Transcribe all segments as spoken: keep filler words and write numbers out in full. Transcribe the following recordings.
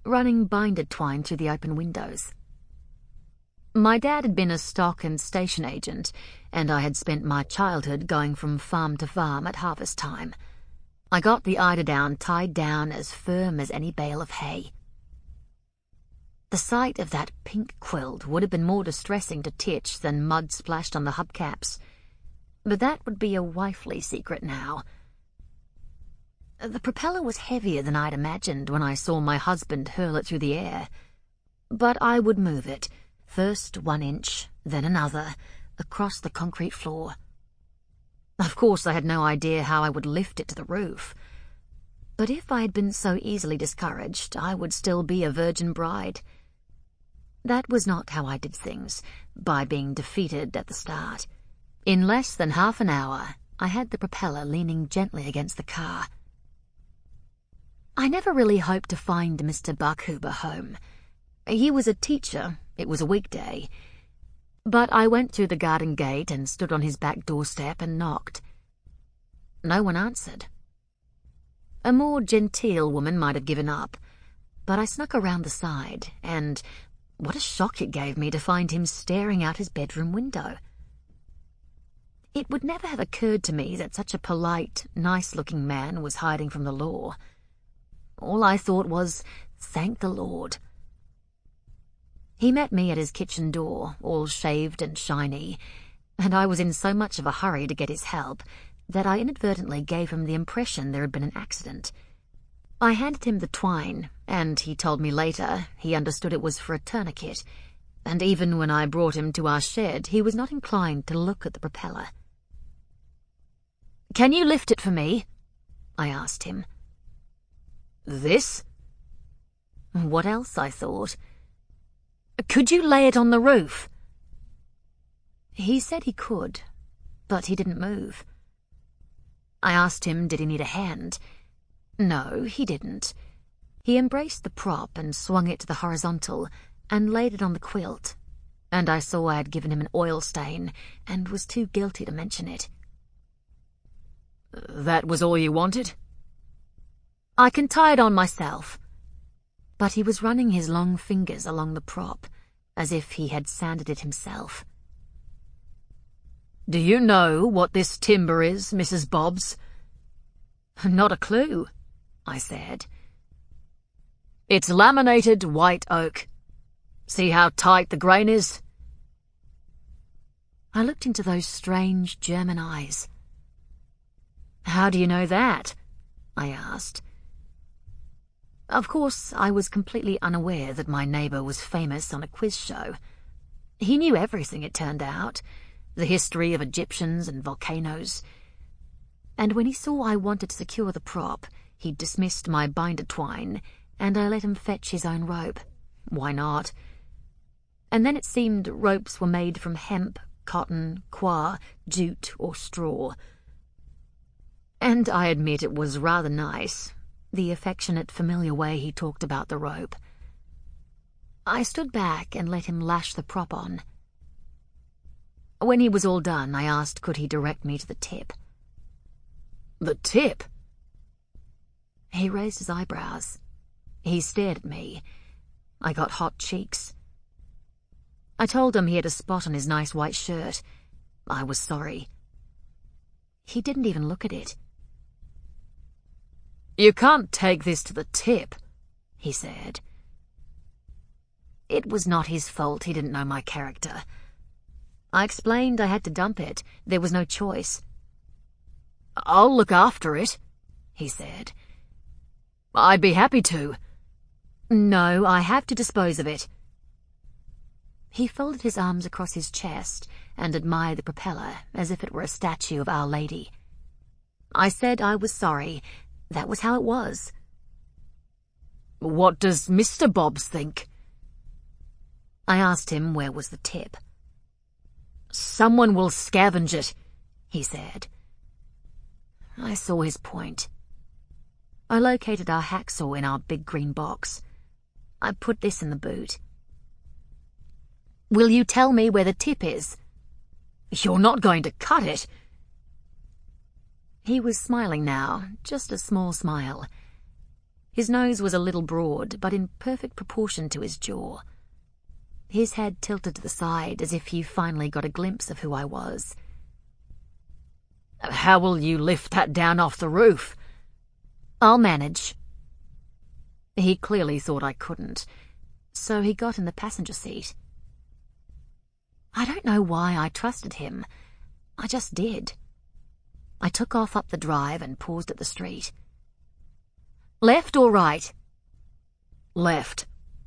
running binder twine through the open windows. My dad had been a stock and station agent, and I had spent my childhood going from farm to farm at harvest time. I got the eiderdown tied down as firm as any bale of hay. The sight of that pink quilt would have been more distressing to Titch than mud splashed on the hubcaps, but that would be a wifely secret now. The propeller was heavier than I'd imagined when I saw my husband hurl it through the air, but I would move it, first one inch, then another, across the concrete floor. Of course, I had no idea how I would lift it to the roof, but if I had been so easily discouraged, I would still be a virgin bride. That was not how I did things, by being defeated at the start. In less than half an hour, I had the propeller leaning gently against the car. I never really hoped to find Mister Buckhuber home. He was a teacher, it was a weekday, but I went through the garden gate and stood on his back doorstep and knocked. No one answered. A more genteel woman might have given up, but I snuck around the side, and what a shock it gave me to find him staring out his bedroom window. It would never have occurred to me that such a polite, nice-looking man was hiding from the law. All I thought was, thank the Lord. He met me at his kitchen door, all shaved and shiny, and I was in so much of a hurry to get his help that I inadvertently gave him the impression there had been an accident. I handed him the twine, and he told me later he understood it was for a tourniquet, and even when I brought him to our shed, he was not inclined to look at the propeller. "Can you lift it for me?" I asked him. "This?" What else, I thought. "Could you lay it on the roof?" He said he could, but he didn't move. I asked him did he need a hand. No, he didn't. He embraced the prop and swung it to the horizontal and laid it on the quilt, and I saw I had given him an oil stain and was too guilty to mention it. "That was all you wanted?" "I can tie it on myself." But he was running his long fingers along the prop, as if he had sanded it himself. "Do you know what this timber is, Missus Bobbs?" "Not a clue," I said. "It's laminated white oak. See how tight the grain is?" I looked into those strange German eyes. "How do you know that?" I asked. Of course, I was completely unaware that my neighbour was famous on a quiz show. He knew everything, it turned out, the history of Egyptians and volcanoes. And when he saw I wanted to secure the prop, he dismissed my binder twine, and I let him fetch his own rope. Why not? And then it seemed ropes were made from hemp, cotton, coir, jute, or straw. And I admit it was rather nice, the affectionate, familiar way he talked about the rope. I stood back and let him lash the prop on. When he was all done, I asked could he direct me to the tip. "The tip?" He raised his eyebrows. He stared at me. I got hot cheeks. I told him he had a spot on his nice white shirt. I was sorry. He didn't even look at it. "You can't take this to the tip," he said. It was not his fault he didn't know my character. I explained I had to dump it. There was no choice. "I'll look after it," he said. "I'd be happy to." "No, I have to dispose of it." He folded his arms across his chest and admired the propeller as if it were a statue of Our Lady. I said I was sorry. That was how it was. "What does Mister Bobbs think?" I asked him where was the tip. "Someone will scavenge it," he said. I saw his point. I located our hacksaw in our big green box. I put this in the boot. "Will you tell me where the tip is?" "You're not going to cut it?" He was smiling now, just a small smile. His nose was a little broad, but in perfect proportion to his jaw. His head tilted to the side as if he finally got a glimpse of who I was. "How will you lift that down off the roof?" "I'll manage." He clearly thought I couldn't, so he got in the passenger seat. I don't know why I trusted him. I just did. I took off up the drive and paused at the street. "Left or right?" "Left."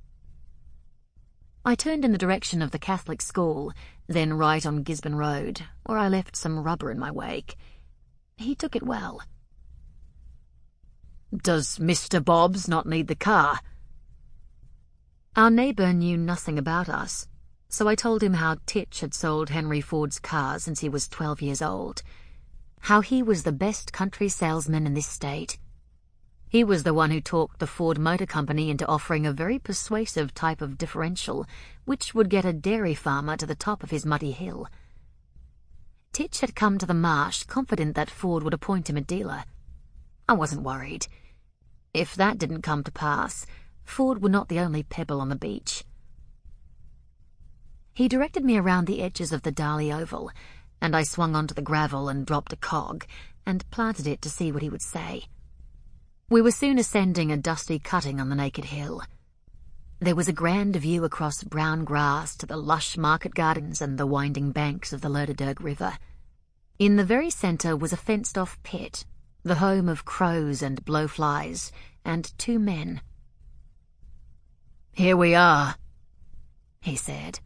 I turned in the direction of the Catholic school, then right on Gisborne Road, where I left some rubber in my wake. He took it well. "Does Mister Bobbs not need the car?" Our neighbour knew nothing about us, so I told him how Titch had sold Henry Ford's car since he was twelve years old, how he was the best country salesman in this state. He was the one who talked the Ford Motor Company into offering a very persuasive type of differential which would get a dairy farmer to the top of his muddy hill. Titch had come to the marsh confident that Ford would appoint him a dealer. I wasn't worried. If that didn't come to pass, Ford were not the only pebble on the beach. He directed me around the edges of the Darley Oval, and I swung onto the gravel and dropped a cog, and planted it to see what he would say. We were soon ascending a dusty cutting on the naked hill. There was a grand view across brown grass to the lush market gardens and the winding banks of the Lodderderg River. In the very centre was a fenced-off pit, the home of crows and blowflies, and two men. "Here we are," he said.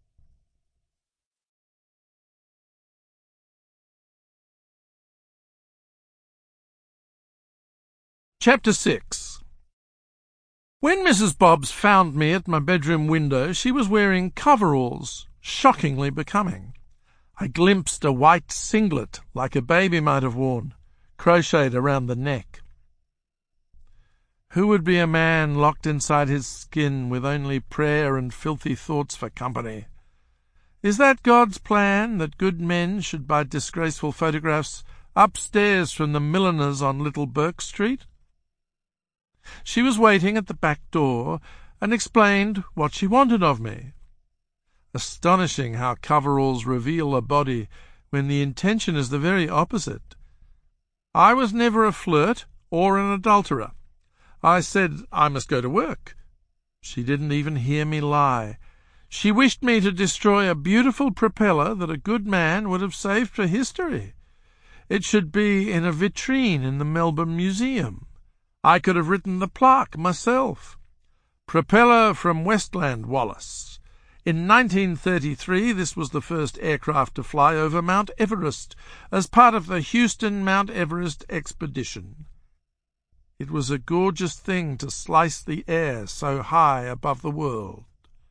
Chapter six. When Missus Bobbs found me at my bedroom window, she was wearing coveralls, shockingly becoming. I glimpsed a white singlet, like a baby might have worn, crocheted around the neck. Who would be a man locked inside his skin with only prayer and filthy thoughts for company? Is that God's plan, that good men should buy disgraceful photographs upstairs from the milliners on Little Burke Street? She was waiting at the back door and explained what she wanted of me. Astonishing how coveralls reveal a body when the intention is the very opposite. I was never a flirt or an adulterer. I said I must go to work. She didn't even hear me lie. She wished me to destroy a beautiful propeller that a good man would have saved for history. It should be in a vitrine in the Melbourne Museum. I could have written the plaque myself. Propeller from Westland Wallace. In nineteen thirty-three, this was the first aircraft to fly over Mount Everest as part of the Houston Mount Everest expedition. It was a gorgeous thing to slice the air so high above the world.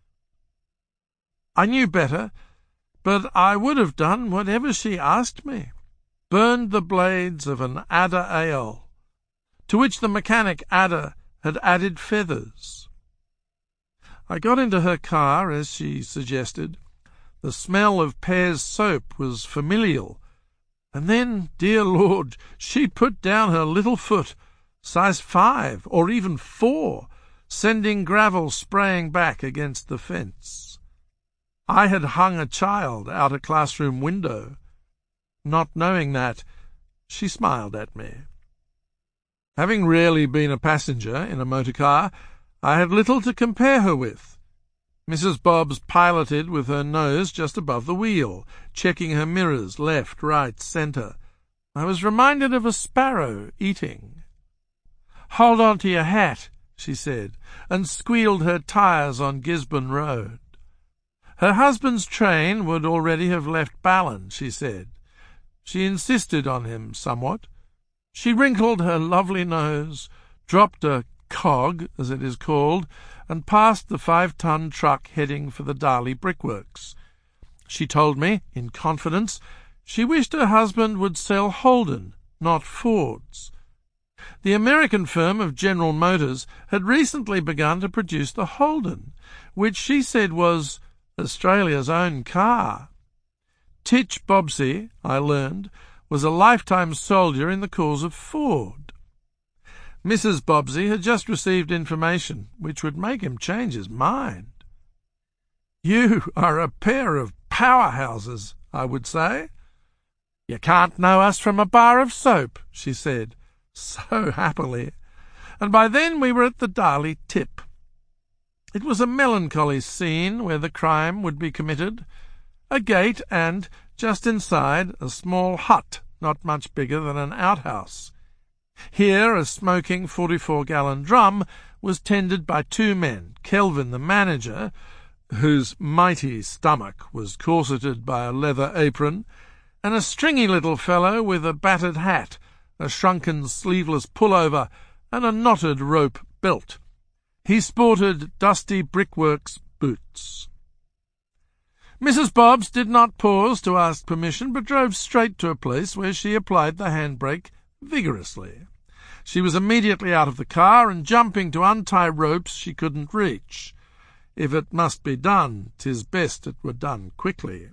I knew better, but I would have done whatever she asked me. Burned the blades of an Adder ale, to which the mechanic Adder had added feathers. I got into her car, as she suggested. The smell of Pear's soap was familial, and then, dear Lord, she put down her little foot, size five or even four, sending gravel spraying back against the fence. I had hung a child out a classroom window. Not knowing that, she smiled at me. Having rarely been a passenger in a motor car, I had little to compare her with. Missus Bobbs piloted with her nose just above the wheel, checking her mirrors left, right, centre. I was reminded of a sparrow eating. "Hold on to your hat," she said, and squealed her tyres on Gisborne Road. Her husband's train would already have left Ballon, she said. She insisted on him somewhat. She wrinkled her lovely nose, dropped a cog, as it is called, and passed the five-ton truck heading for the Darley Brickworks. She told me, in confidence, she wished her husband would sell Holden, not Fords. The American firm of General Motors had recently begun to produce the Holden, which she said was Australia's own car. Titch Bobbsey, I learned, was a lifetime soldier in the cause of Ford. Missus Bobbsey had just received information which would make him change his mind. "You are a pair of powerhouses," I would say. "You can't know us from a bar of soap," she said, so happily. And by then we were at the Darley Tip. It was a melancholy scene where the crime would be committed. A gate and, just inside, a small hut not much bigger than an outhouse. Here a smoking forty-four-gallon drum was tended by two men, Kelvin the manager, whose mighty stomach was corseted by a leather apron, and a stringy little fellow with a battered hat, a shrunken sleeveless pullover, and a knotted rope belt. He sported dusty brickworks boots. Missus Bobbs did not pause to ask permission, but drove straight to a place where she applied the handbrake vigorously. She was immediately out of the car and jumping to untie ropes she couldn't reach. If it must be done, 'tis best it were done quickly.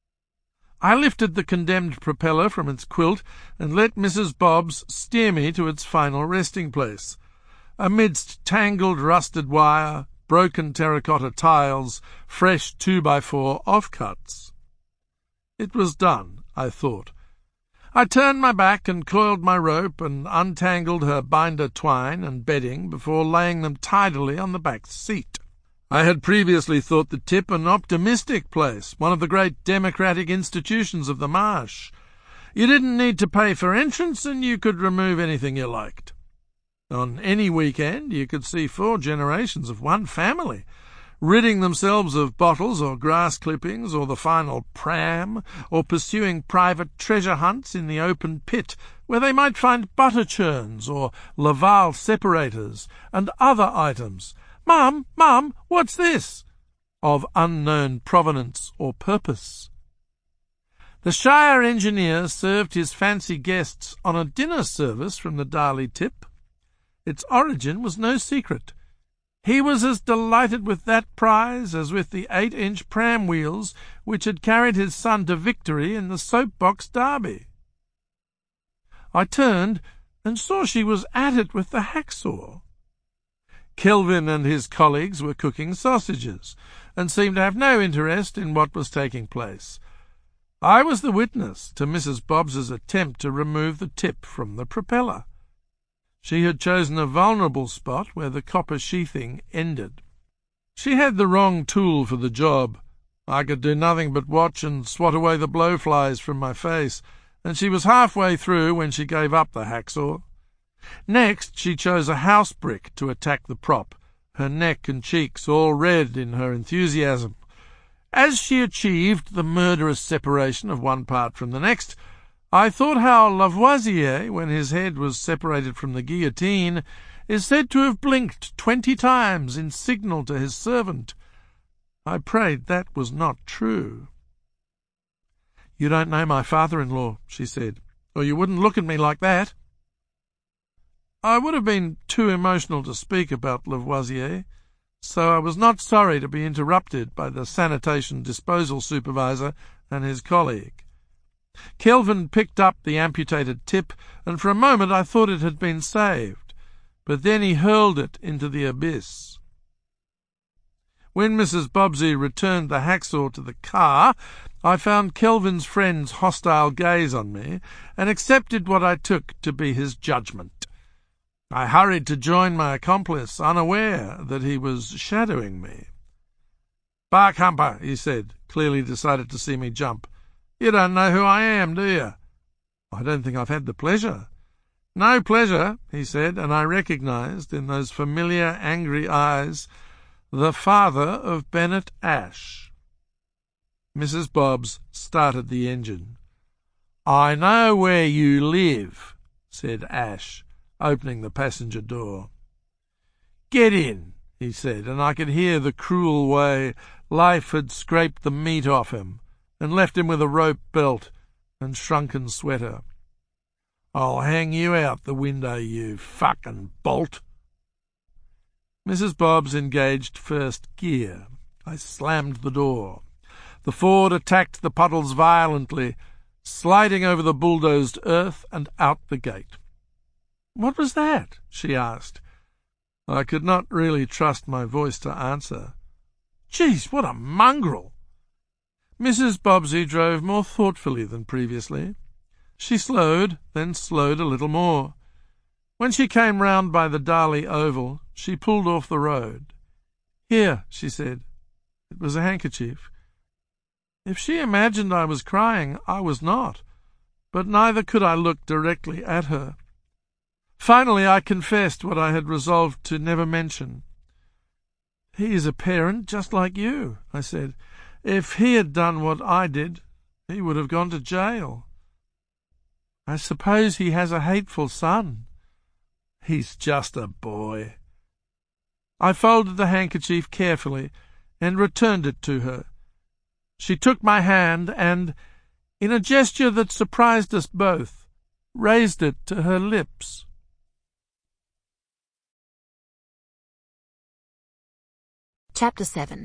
I lifted the condemned propeller from its quilt and let Missus Bobbs steer me to its final resting place. Amidst tangled rusted wire, broken terracotta tiles, fresh two-by-four offcuts. It was done, I thought. I turned my back and coiled my rope and untangled her binder twine and bedding before laying them tidily on the back seat. I had previously thought the Tip an optimistic place, one of the great democratic institutions of the marsh. You didn't need to pay for entrance, and you could remove anything you liked. On any weekend you could see four generations of one family, ridding themselves of bottles or grass clippings or the final pram, or pursuing private treasure hunts in the open pit, where they might find butter churns or Laval separators and other items. "Mum, Mum, what's this?" of unknown provenance or purpose. The Shire engineer served his fancy guests on a dinner service from the Darley Tip. Its origin was no secret. He was as delighted with that prize as with the eight-inch pram wheels which had carried his son to victory in the soapbox derby. I turned and saw she was at it with the hacksaw. Kelvin and his colleagues were cooking sausages, and seemed to have no interest in what was taking place. I was the witness to Missus Bobbs's attempt to remove the tip from the propeller. She had chosen a vulnerable spot where the copper sheathing ended. She had the wrong tool for the job. I could do nothing but watch and swat away the blowflies from my face, and she was halfway through when she gave up the hacksaw. Next she chose a house brick to attack the prop, her neck and cheeks all red in her enthusiasm. As she achieved the murderous separation of one part from the next, I thought how Lavoisier, when his head was separated from the guillotine, is said to have blinked twenty times in signal to his servant. I prayed that was not true. "You don't know my father-in-law," she said, "or you wouldn't look at me like that." I would have been too emotional to speak about Lavoisier, so I was not sorry to be interrupted by the sanitation disposal supervisor and his colleague. Kelvin picked up the amputated tip, and for a moment I thought it had been saved, but then he hurled it into the abyss. When Missus Bobbsey returned the hacksaw to the car, I found Kelvin's friend's hostile gaze on me, and accepted what I took to be his judgment. I hurried to join my accomplice, unaware that he was shadowing me. "Bark Humper," he said, clearly decided to see me jump. "You don't know who I am, do you?" "I don't think I've had the pleasure." "No pleasure," he said, and I recognized in those familiar angry eyes the father of Bennett Ash. Missus Bobbs started the engine. "I know where you live," said Ash, opening the passenger door. "Get in," he said, and I could hear the cruel way life had scraped the meat off him and left him with a rope belt and shrunken sweater. "I'll hang you out the window, you fucking bolt." Missus Bobbs engaged first gear. I slammed the door. The Ford attacked the puddles violently, sliding over the bulldozed earth and out the gate. "What was that?" she asked. I could not really trust my voice to answer. "Geez, what a mongrel!" Missus Bobbsey drove more thoughtfully than previously. She slowed, then slowed a little more. When she came round by the Darley Oval, she pulled off the road. "Here," she said. It was a handkerchief. If she imagined I was crying, I was not, but neither could I look directly at her. Finally I confessed what I had resolved to never mention. "He is a parent just like you," I said. "If he had done what I did, he would have gone to jail." "I suppose he has a hateful son." "He's just a boy." I folded the handkerchief carefully and returned it to her. She took my hand and, in a gesture that surprised us both, raised it to her lips. Chapter seven.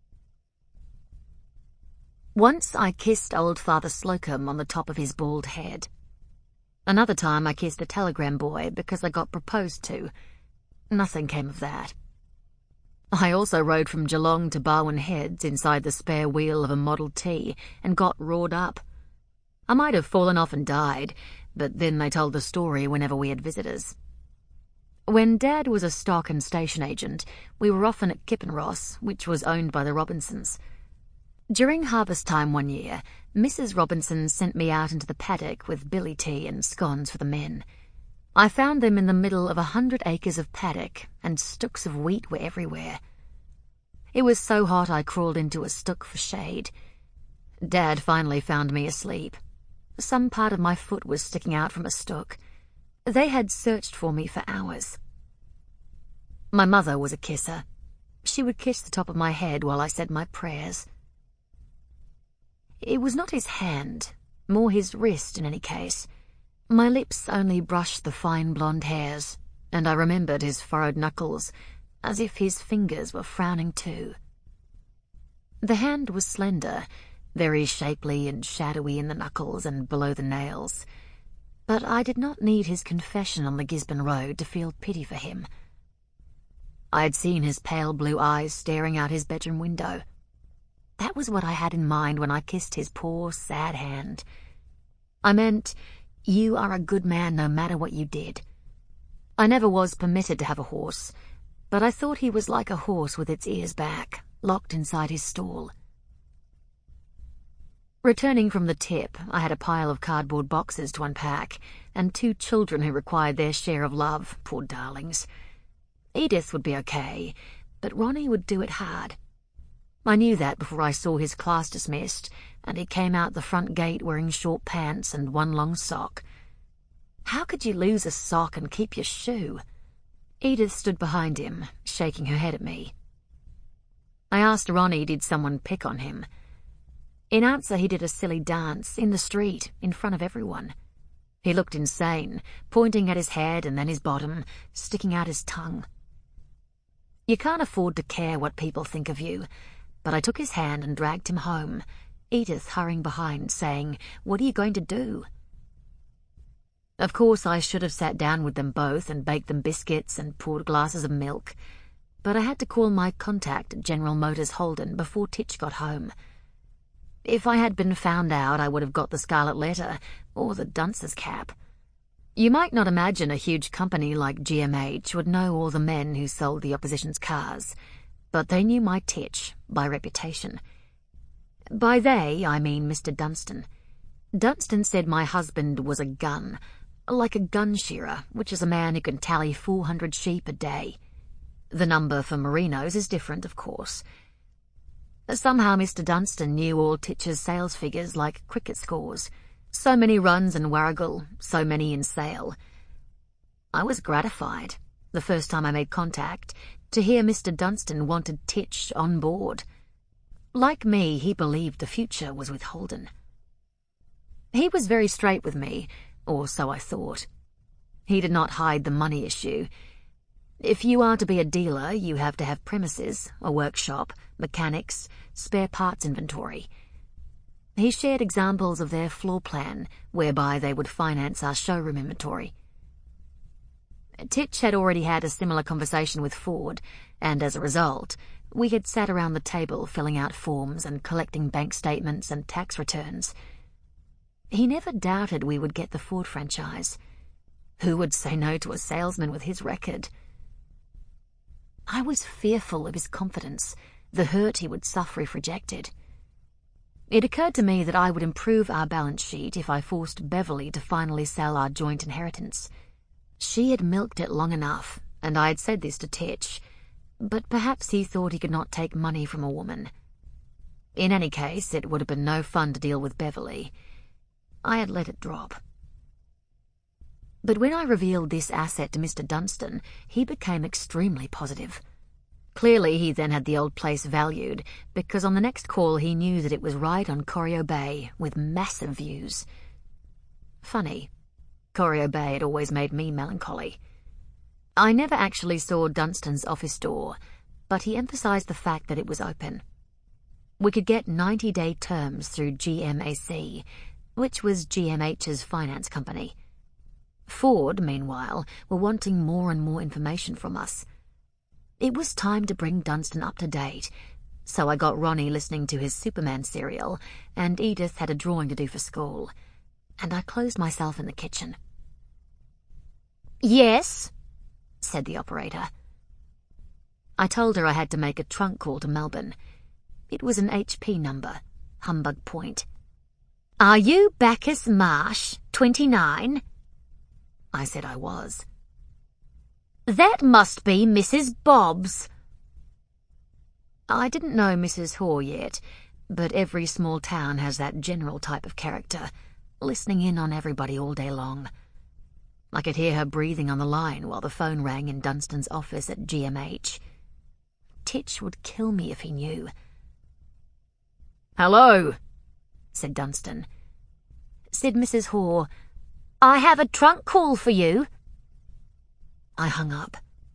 Once I kissed old Father Slocum on the top of his bald head. Another time I kissed a telegram boy because I got proposed to. Nothing came of that. I also rode from Geelong to Barwon Heads inside the spare wheel of a Model T and got roared up. I might have fallen off and died, but then they told the story whenever we had visitors. When Dad was a stock and station agent, we were often at Kippenross, which was owned by the Robinsons. During harvest time one year, Missus Robinson sent me out into the paddock with billy tea and scones for the men. I found them in the middle of a hundred acres of paddock, and stooks of wheat were everywhere. It was so hot I crawled into a stook for shade. Dad finally found me asleep. Some part of my foot was sticking out from a stook. They had searched for me for hours. My mother was a kisser. She would kiss the top of my head while I said my prayers. It was not his hand, more his wrist in any case. My lips only brushed the fine blonde hairs, and I remembered his furrowed knuckles, as if his fingers were frowning too. The hand was slender, very shapely and shadowy in the knuckles and below the nails. But I did not need his confession on the Gisborne Road to feel pity for him. I had seen his pale blue eyes staring out his bedroom window. That was what I had in mind when I kissed his poor, sad hand. I meant, you are a good man no matter what you did. I never was permitted to have a horse, but I thought he was like a horse with its ears back, locked inside his stall. Returning from the tip, I had a pile of cardboard boxes to unpack, and two children who required their share of love, poor darlings. Edith would be okay, but Ronnie would do it hard. I knew that before I saw his class dismissed, and he came out the front gate wearing short pants and one long sock. How could you lose a sock and keep your shoe? Edith stood behind him, shaking her head at me. I asked Ronnie did someone pick on him. In answer, he did a silly dance in the street in front of everyone. He looked insane, pointing at his head and then his bottom, sticking out his tongue. You can't afford to care what people think of you, but I took his hand and dragged him home, Edith hurrying behind, saying, "What are you going to do?" Of course, I should have sat down with them both and baked them biscuits and poured glasses of milk, but I had to call my contact at General Motors Holden before Titch got home. If I had been found out, I would have got the scarlet letter, or the dunce's cap. You might not imagine a huge company like G M H would know all the men who sold the opposition's cars, but they knew my Titch, by reputation. By they, I mean Mister Dunstan. Dunstan said my husband was a gun, like a gun shearer, which is a man who can tally four hundred sheep a day. The number for merinos is different, of course. Somehow Mister Dunstan knew all Titch's sales figures like cricket scores. So many runs in Warrigal, so many in Sale. I was gratified, the first time I made contact, to hear Mister Dunstan wanted Titch on board. Like me, he believed the future was with Holden. He was very straight with me, or so I thought. He did not hide the money issue. If you are to be a dealer, you have to have premises, a workshop, mechanics, spare parts inventory. He shared examples of their floor plan, whereby they would finance our showroom inventory. Titch had already had a similar conversation with Ford, and as a result, we had sat around the table filling out forms and collecting bank statements and tax returns. He never doubted we would get the Ford franchise. Who would say no to a salesman with his record? I was fearful of his confidence, the hurt he would suffer if rejected. It occurred to me that I would improve our balance sheet if I forced Beverly to finally sell our joint inheritance. She had milked it long enough, and I had said this to Titch, but perhaps he thought he could not take money from a woman. In any case, it would have been no fun to deal with Beverly. I had let it drop. But when I revealed this asset to Mister Dunstan, he became extremely positive. Clearly he then had the old place valued, because on the next call he knew that it was right on Corio Bay, with massive views. Funny, Corio Bay had always made me melancholy. I never actually saw Dunstan's office door, but he emphasized the fact that it was open. We could get ninety-day terms through G M A C, which was G M H's finance company. Ford, meanwhile, were wanting more and more information from us. It was time to bring Dunstan up to date, so I got Ronnie listening to his Superman serial, and Edith had a drawing to do for school, and I closed myself in the kitchen. "Yes," said the operator. I told her I had to make a trunk call to Melbourne. It was an H P number, Humbug Point. "Are you Bacchus Marsh, twenty-nine? I said I was. "That must be Missus Bobbs." I didn't know Missus Hoare yet, but every small town has that general type of character, listening in on everybody all day long. I could hear her breathing on the line while the phone rang in Dunstan's office at G M H. Titch would kill me if he knew. "Hello," said Dunstan. Said Missus Hoare, "I have a trunk call for you." I hung up.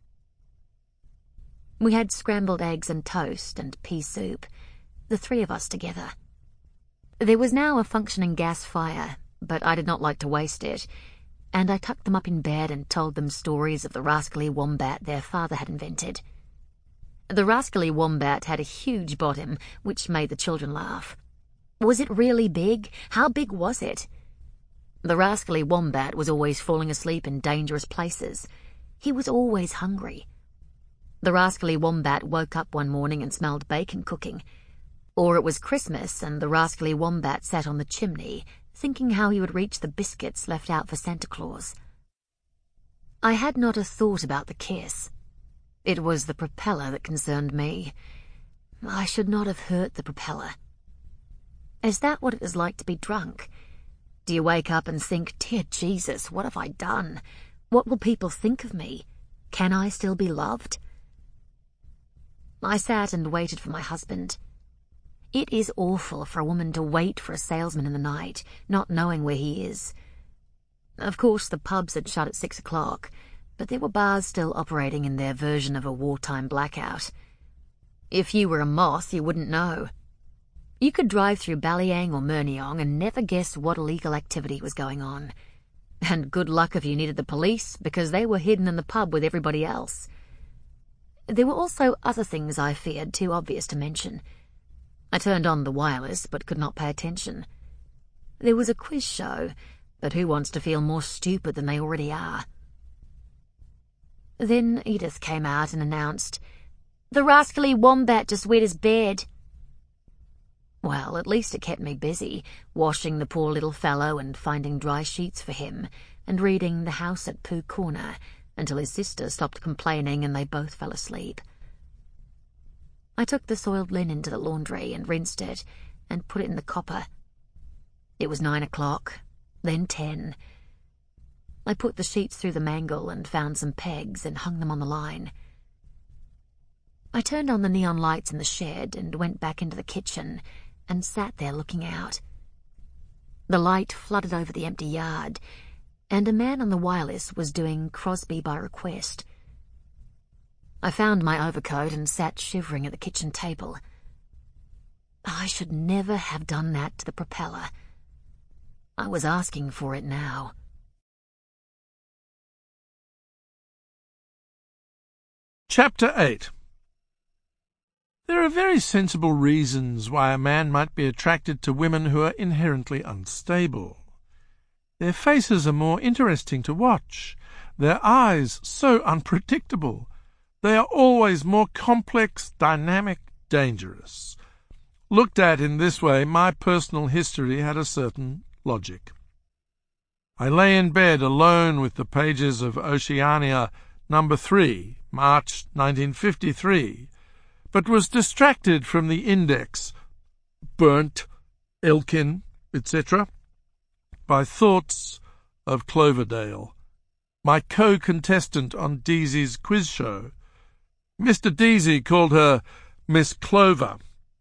We had scrambled eggs and toast and pea soup, the three of us together. There was now a functioning gas fire, but I did not like to waste it, and I tucked them up in bed and told them stories of the rascally wombat their father had invented. The rascally wombat had a huge bottom, which made the children laugh. Was it really big? How big was it? The rascally wombat was always falling asleep in dangerous places. He was always hungry. The rascally wombat woke up one morning and smelled bacon cooking. Or it was Christmas and the rascally wombat sat on the chimney, thinking how he would reach the biscuits left out for Santa Claus. I had not a thought about the kiss. It was the propeller that concerned me. I should not have hurt the propeller. Is that what it is like to be drunk? Do you wake up and think, "Dear Jesus, what have I done? What will people think of me? Can I still be loved?" I sat and waited for my husband. It is awful for a woman to wait for a salesman in the night, not knowing where he is. Of course, the pubs had shut at six o'clock, but there were bars still operating in their version of a wartime blackout. If you were a moth, you wouldn't know. You could drive through Ballyang or Murniong and never guess what illegal activity was going on. And good luck if you needed the police, because they were hidden in the pub with everybody else. There were also other things I feared too obvious to mention. I turned on the wireless, but could not pay attention. There was a quiz show, but who wants to feel more stupid than they already are? Then Edith came out and announced, "The rascally wombat just wet his bed." Well, at least it kept me busy, washing the poor little fellow and finding dry sheets for him, and reading The House at Pooh Corner, until his sister stopped complaining and they both fell asleep. I took the soiled linen to the laundry and rinsed it, and put it in the copper. It was nine o'clock, then ten. I put the sheets through the mangle and found some pegs and hung them on the line. I turned on the neon lights in the shed and went back into the kitchen and sat there looking out. The light flooded over the empty yard, and a man on the wireless was doing Crosby by request. I found my overcoat and sat shivering at the kitchen table. I should never have done that to the propeller. I was asking for it now. Chapter eight. There are very sensible reasons why a man might be attracted to women who are inherently unstable. Their faces are more interesting to watch, their eyes so unpredictable. They are always more complex, dynamic, dangerous. Looked at in this way, my personal history had a certain logic. I lay in bed alone with the pages of Oceania number three, March nineteen fifty-three, but was distracted from the index, Burnt, Elkin, et cetera, by thoughts of Cloverdale, my co-contestant on Deasy's quiz show. Mister Deasy called her Miss Clover.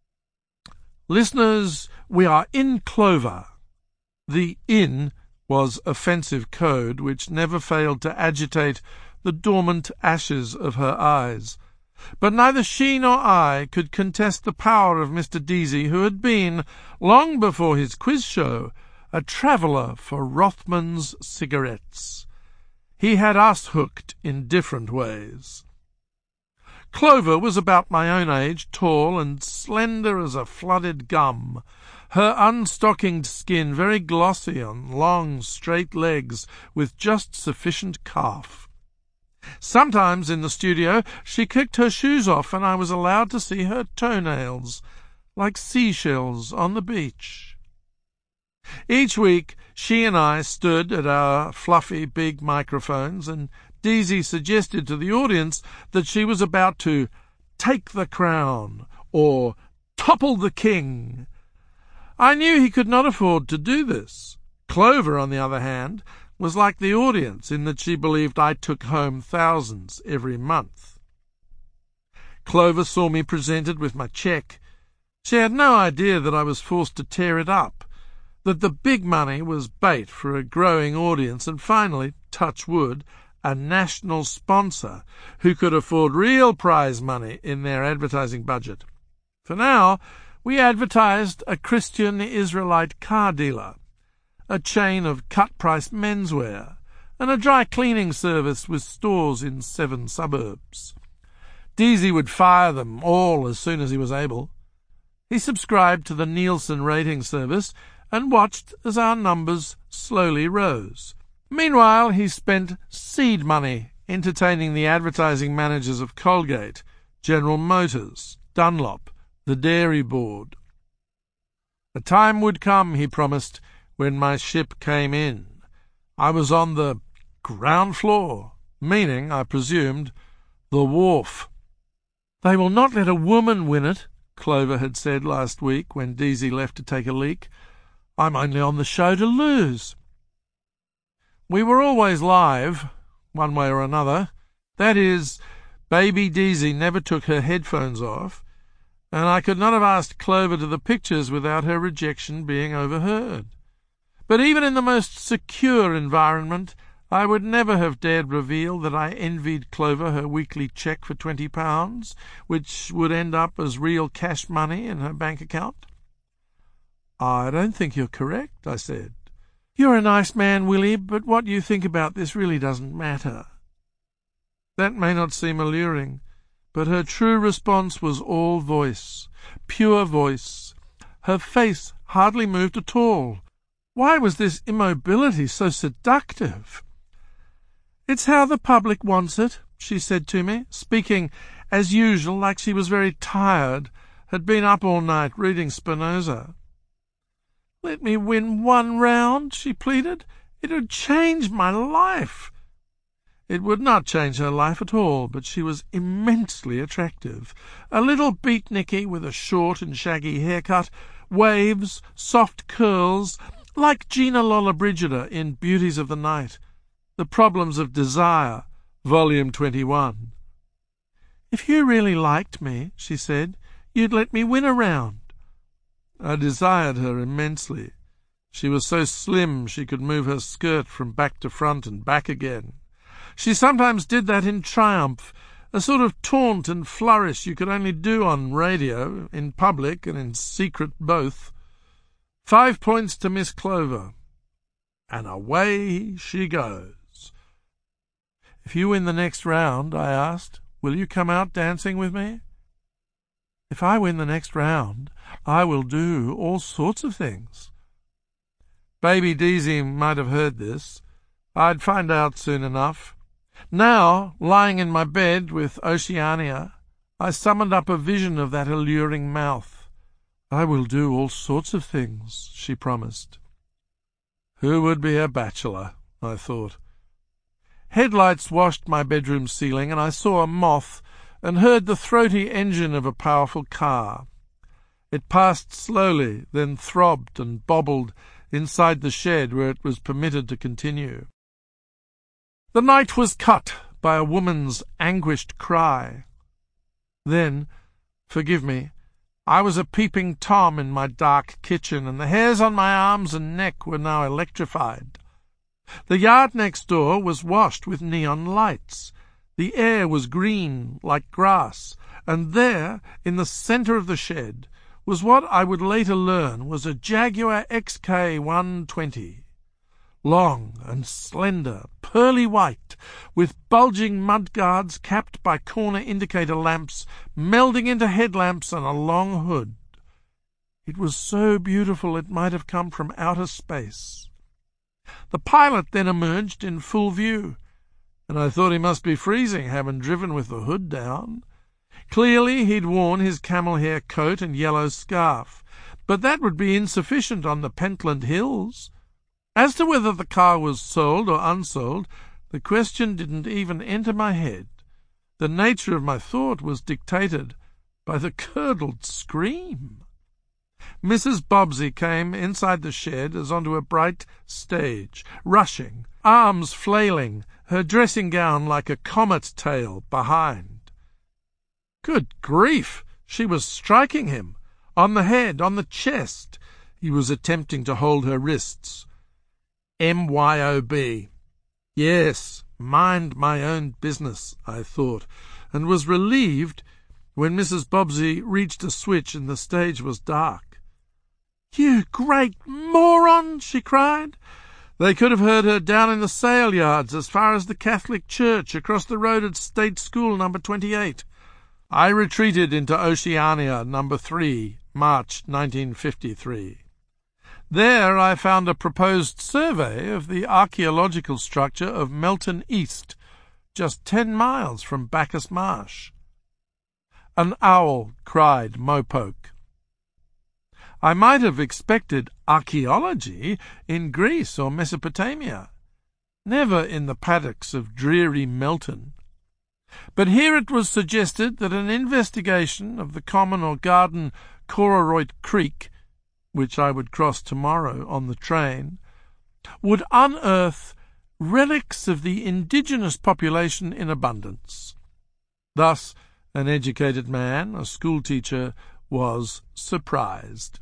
Listeners, we are in Clover. The "in" was offensive code which never failed to agitate the dormant ashes of her eyes. But neither she nor I could contest the power of Mister Deasy, who had been, long before his quiz show, a traveller for Rothman's cigarettes. He had us hooked in different ways. Clover was about my own age, tall and slender as a flooded gum, her unstockinged skin very glossy on long, straight legs with just sufficient calf. Sometimes in the studio she kicked her shoes off and I was allowed to see her toenails, like seashells on the beach. Each week she and I stood at our fluffy big microphones, and Deasy suggested to the audience that she was about to take the crown or topple the king. I knew he could not afford to do this. Clover, on the other hand, was like the audience in that she believed I took home thousands every month. Clover saw me presented with my cheque. She had no idea that I was forced to tear it up, that the big money was bait for a growing audience, and finally, touch wood, a national sponsor who could afford real prize money in their advertising budget. For now, we advertised a Christian Israelite car dealer, a chain of cut-price menswear, and a dry-cleaning service with stores in seven suburbs. Deasy would fire them all as soon as he was able. He subscribed to the Nielsen rating service and watched as our numbers slowly rose. Meanwhile, he spent seed money entertaining the advertising managers of Colgate, General Motors, Dunlop, the Dairy Board. A time would come, he promised, when my ship came in. I was on the ground floor, meaning, I presumed, the wharf. "They will not let a woman win it," Clover had said last week when Deasy left to take a leak. "I'm only on the show to lose." We were always live, one way or another. That is, baby Deasy never took her headphones off, and I could not have asked Clover to the pictures without her rejection being overheard. But even in the most secure environment, I would never have dared reveal that I envied Clover her weekly cheque for twenty pounds, which would end up as real cash money in her bank account. "I don't think you're correct," I said. "You're a nice man, Willie, but what you think about this really doesn't matter." That may not seem alluring, but her true response was all voice, pure voice. Her face hardly moved at all. Why was this immobility so seductive? "It's how the public wants it," she said to me, speaking, as usual, like she was very tired, had been up all night reading Spinoza. "Let me win one round," she pleaded. "It would change my life." It would not change her life at all, but she was immensely attractive. A little beatniky with a short and shaggy haircut, waves, soft curls, like Gina Lollobrigida in Beauties of the Night. The Problems of Desire, Volume twenty-one. "If you really liked me," she said, "you'd let me win a round." I desired her immensely. She was so slim she could move her skirt from back to front and back again. She sometimes did that in triumph, a sort of taunt and flourish you could only do on radio, in public and in secret both. Five points to Miss Clover. And away she goes. "If you win the next round," I asked, Will you come out dancing with me? If I win the next round, I will do all sorts of things. Baby Deasy might have heard this. I'd find out soon enough. Now, lying in my bed with Oceania, I summoned up a vision of that alluring mouth. I will do all sorts of things, she promised. Who would be a bachelor, I thought. Headlights washed my bedroom ceiling, and I saw a moth and heard the throaty engine of a powerful car. It passed slowly, then throbbed and bobbled inside the shed where it was permitted to continue. The night was cut by a woman's anguished cry. Then, forgive me, I was a peeping Tom in my dark kitchen, and the hairs on my arms and neck were now electrified. The yard next door was washed with neon lights. The air was green like grass, and there, in the centre of the shed, was what I would later learn was a Jaguar X K one twenty. Long and slender, pearly white, with bulging mudguards capped by corner indicator lamps melding into headlamps and a long hood. It was so beautiful it might have come from outer space. The pilot then emerged in full view, and I thought he must be freezing, having driven with the hood down. Clearly he'd worn his camel-hair coat and yellow scarf, but that would be insufficient on the Pentland Hills. As to whether the car was sold or unsold, the question didn't even enter my head. The nature of my thought was dictated by the curdled scream. Missus Bobbsey came inside the shed as onto a bright stage, rushing, arms flailing, her dressing gown like a comet tail behind. Good grief! She was striking him, on the head, on the chest. He was attempting to hold her wrists. M Y O B. Yes, mind my own business, I thought, and was relieved when Missus Bobbsey reached a switch and the stage was dark. "You great moron!" she cried. They could have heard her down in the sale yards as far as the Catholic Church across the road at State School number twenty-eight. I retreated into Oceania number three, March nineteen fifty-three. There I found a proposed survey of the archaeological structure of Melton East, just ten miles from Bacchus Marsh. An owl cried mopoke. I might have expected archaeology in Greece or Mesopotamia, never in the paddocks of dreary Melton. But here it was suggested that an investigation of the common or garden Cororoit Creek, which I would cross tomorrow on the train, would unearth relics of the indigenous population in abundance. Thus, an educated man, a schoolteacher, was surprised.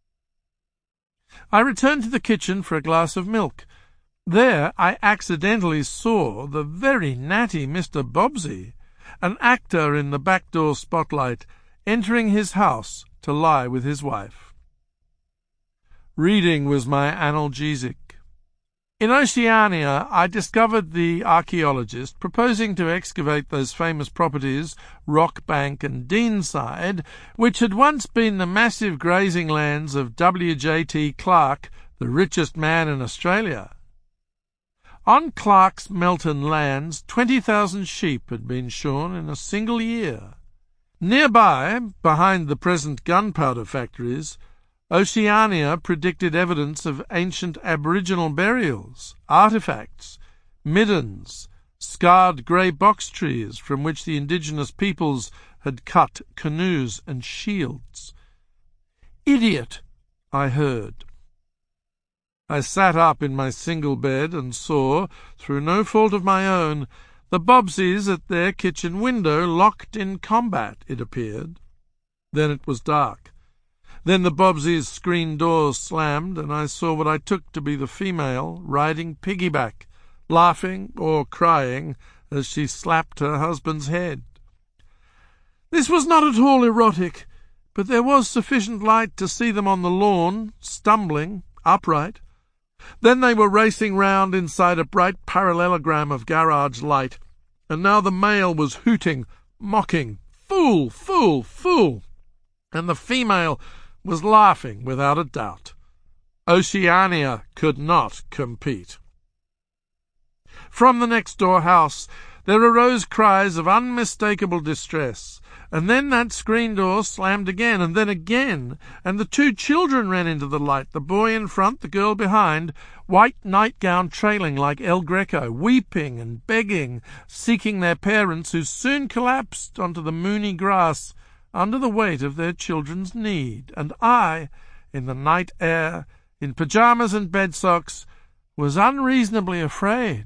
I returned to the kitchen for a glass of milk. There I accidentally saw the very natty Mister Bobbsey, an actor in the back-door spotlight, entering his house to lie with his wife. Reading was my analgesic. In Oceania I discovered the archaeologist proposing to excavate those famous properties, Rock Bank and Deanside, which had once been the massive grazing lands of W J T Clark, the richest man in Australia. On Clark's Melton lands, twenty thousand sheep had been shorn in a single year. Nearby, behind the present gunpowder factories, Oceania predicted evidence of ancient Aboriginal burials, artefacts, middens, scarred grey box trees from which the indigenous peoples had cut canoes and shields. "Idiot!" I heard. I sat up in my single bed and saw, through no fault of my own, the Bobbseys at their kitchen window locked in combat, it appeared. Then it was dark. Then the Bobbseys' screen doors slammed, and I saw what I took to be the female riding piggyback, laughing or crying as she slapped her husband's head. This was not at all erotic, but there was sufficient light to see them on the lawn, stumbling, upright. Then they were racing round inside a bright parallelogram of garage light, and now the male was hooting, mocking, "Fool, fool, fool," and the female was laughing without a doubt. Oceania could not compete. From the next-door house there arose cries of unmistakable distress, and then that screen door slammed again, and then again, and the two children ran into the light, the boy in front, the girl behind, white nightgown trailing like El Greco, weeping and begging, seeking their parents, who soon collapsed onto the moony grass under the weight of their children's need. And I, in the night air, in pyjamas and bed socks, was unreasonably afraid.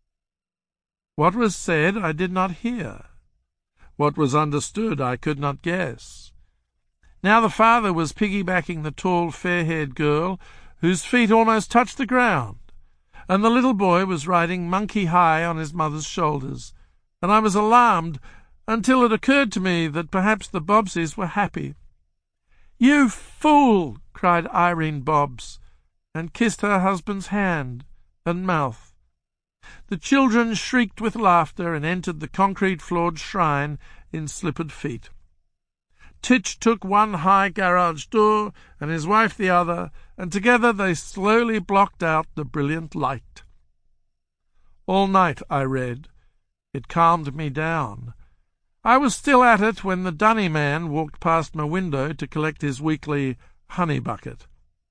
What was said I did not hear. What was understood I could not guess. Now the father was piggybacking the tall, fair-haired girl, whose feet almost touched the ground, and the little boy was riding monkey-high on his mother's shoulders, and I was alarmed until it occurred to me that perhaps the Bobbseys were happy. "You fool!" cried Irene Bobbs, and kissed her husband's hand and mouth. The children shrieked with laughter and entered the concrete-floored shrine in slippered feet. Titch took one high garage door and his wife the other, and together they slowly blocked out the brilliant light. All night I read. It calmed me down. I was still at it when the dunny man walked past my window to collect his weekly honey bucket.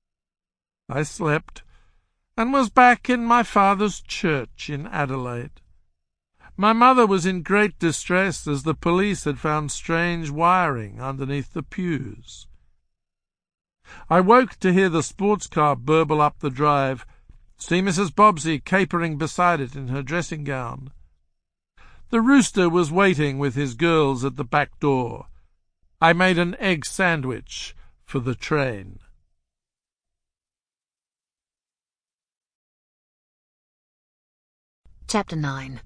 I slept, and was back in my father's church in Adelaide. My mother was in great distress, as the police had found strange wiring underneath the pews. I woke to hear the sports car burble up the drive, see Missus Bobbsey capering beside it in her dressing gown. The rooster was waiting with his girls at the back door. I made an egg sandwich for the train. Chapter nine.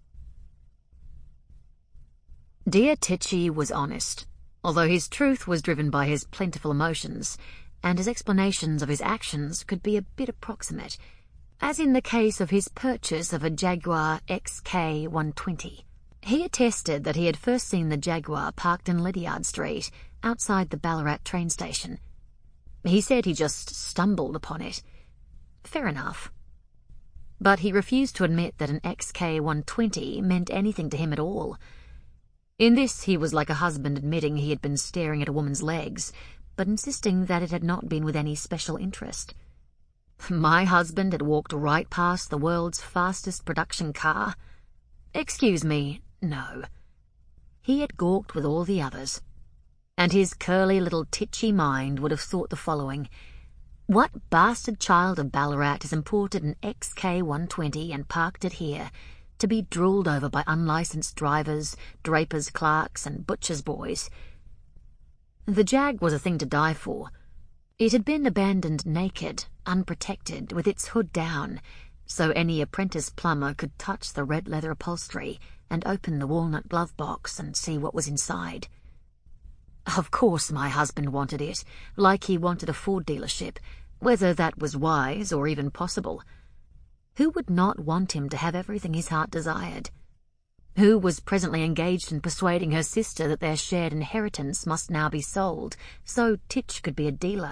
Dear Titchy was honest, although his truth was driven by his plentiful emotions, and his explanations of his actions could be a bit approximate, as in the case of his purchase of a Jaguar X K one twenty. He attested that he had first seen the Jaguar parked in Ledyard Street, outside the Ballarat train station. He said he just stumbled upon it. Fair enough. But he refused to admit that an X K one twenty meant anything to him at all. In this he was like a husband admitting he had been staring at a woman's legs, but insisting that it had not been with any special interest. My husband had walked right past the world's fastest production car? Excuse me, no. He had gawked with all the others, and his curly little titchy mind would have thought the following: what bastard child of Ballarat has imported an X K one twenty and parked it here, to be drooled over by unlicensed drivers, drapers' clerks, and butchers' boys? The Jag was a thing to die for. It had been abandoned naked, unprotected, with its hood down, so any apprentice plumber could touch the red leather upholstery and open the walnut glove box and see what was inside. Of course my husband wanted it, like he wanted a Ford dealership, whether that was wise or even possible. Who would not want him to have everything his heart desired? Who was presently engaged in persuading her sister that their shared inheritance must now be sold, so Titch could be a dealer?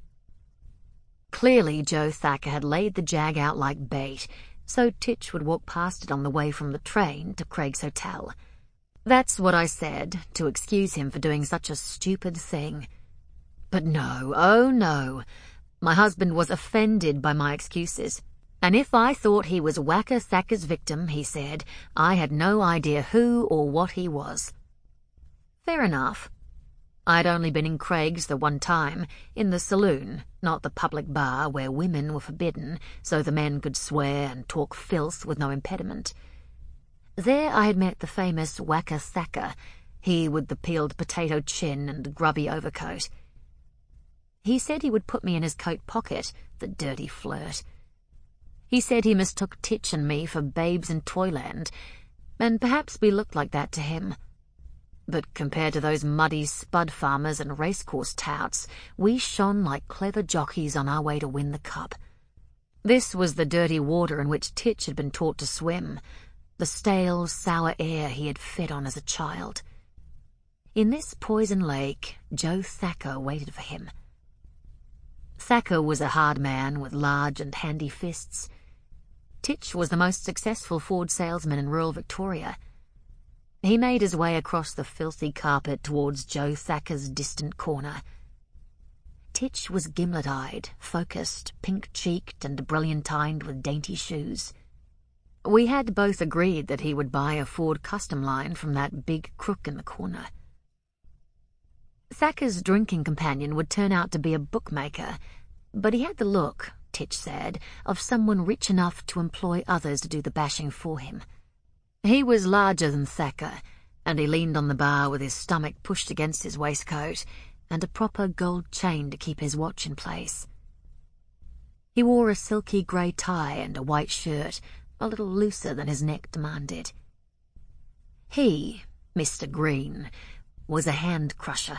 Clearly Joe Thacker had laid the Jag out like bait, so Titch would walk past it on the way from the train to Craig's Hotel. That's what I said, to excuse him for doing such a stupid thing. But no, oh no. My husband was offended by my excuses, and if I thought he was Whacker Thacker's victim, he said, I had no idea who or what he was. Fair enough. I'd only been in Craig's the one time, in the saloon, not the public bar where women were forbidden, so the men could swear and talk filth with no impediment. There I had met the famous Whacker Thacker, he with the peeled potato chin and grubby overcoat. He said he would put me in his coat pocket, the dirty flirt. He said he mistook Titch and me for babes in Toyland, and perhaps we looked like that to him. But compared to those muddy spud farmers and racecourse touts, we shone like clever jockeys on our way to win the cup. This was the dirty water in which Titch had been taught to swim, the stale, sour air he had fed on as a child. In this poison lake, Joe Thacker waited for him. Thacker was a hard man with large and handy fists. Titch was the most successful Ford salesman in rural Victoria. He made his way across the filthy carpet towards Joe Thacker's distant corner. Titch was gimlet-eyed, focused, pink-cheeked and brilliantined with dainty shoes. We had both agreed that he would buy a Ford Custom Line from that big crook in the corner. Thacker's drinking companion would turn out to be a bookmaker, but he had the look, Titch said, of someone rich enough to employ others to do the bashing for him. He was larger than Thacker, and he leaned on the bar with his stomach pushed against his waistcoat and a proper gold chain to keep his watch in place. He wore a silky grey tie and a white shirt, a little looser than his neck demanded. He, Mister Green, was a hand-crusher.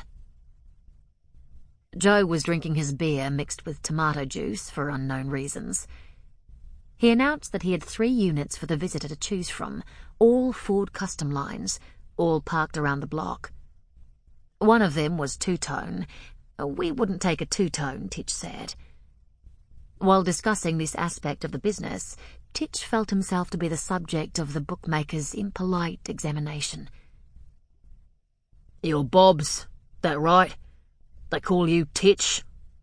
Joe was drinking his beer mixed with tomato juice for unknown reasons. He announced that he had three units for the visitor to choose from, all Ford Custom Lines, all parked around the block. One of them was two-tone. We wouldn't take a two-tone, Titch said. While discussing this aspect of the business, Titch felt himself to be the subject of the bookmaker's impolite examination. "You're Bobs, that right? They call you Titch?"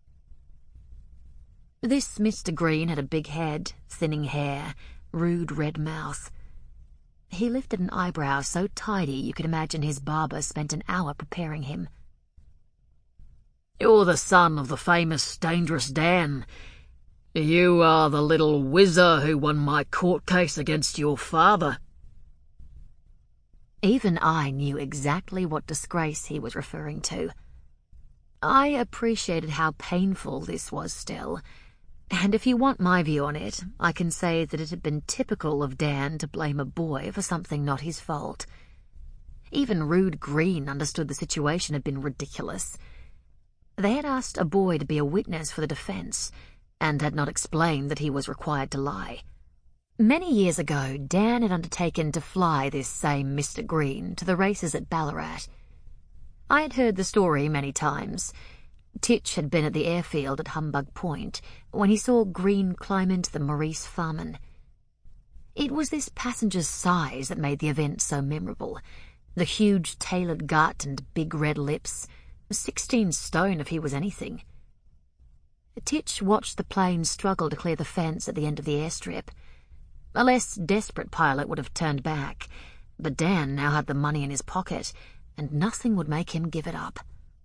This Mister Green had a big head, thinning hair, rude red mouth. He lifted an eyebrow so tidy you could imagine his barber spent an hour preparing him. "You're the son of the famous Dangerous Dan. You are the little whizzer who won my court case against your father." Even I knew exactly what disgrace he was referring to. I appreciated how painful this was still, and if you want my view on it, I can say that it had been typical of Dan to blame a boy for something not his fault. Even Rude Green understood the situation had been ridiculous. They had asked a boy to be a witness for the defense, and had not explained that he was required to lie. Many years ago, Dan had undertaken to fly this same Mister Green to the races at Ballarat. I had heard the story many times. Titch had been at the airfield at Humbug Point when he saw Green climb into the Maurice Farman. It was this passenger's size that made the event so memorable. The huge tailored gut and big red lips. Sixteen stone if he was anything. Titch watched the plane struggle to clear the fence at the end of the airstrip. A less desperate pilot would have turned back, but Dan now had the money in his pocket, and nothing would make him give it up.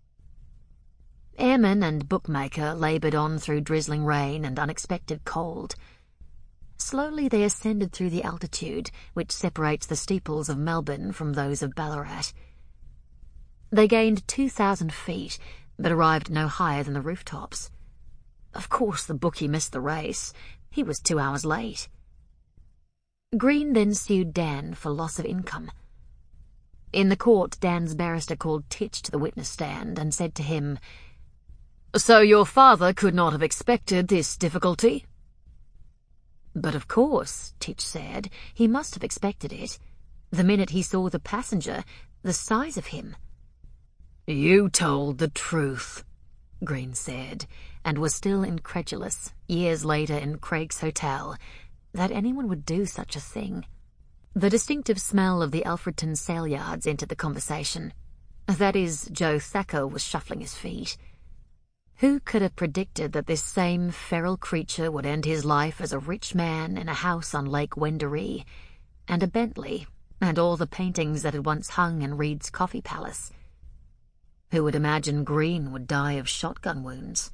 Airman and bookmaker laboured on through drizzling rain and unexpected cold. Slowly they ascended through the altitude which separates the steeples of Melbourne from those of Ballarat. They gained two thousand feet, but arrived no higher than the rooftops. Of course the bookie missed the race. He was two hours late. Green then sued Dan for loss of income. In the court, Dan's barrister called Titch to the witness stand and said to him, "So your father could not have expected this difficulty?" But of course, Titch said, he must have expected it. The minute he saw the passenger, the size of him. "You told the truth," Green said, and was still incredulous, years later in Craig's Hotel, that anyone would do such a thing. The distinctive smell of the Alfredton sale yards entered the conversation. That is, Joe Thacker was shuffling his feet. Who could have predicted that this same feral creature would end his life as a rich man in a house on Lake Wendouree, and a Bentley, and all the paintings that had once hung in Reed's Coffee Palace? Who would imagine Green would die of shotgun wounds?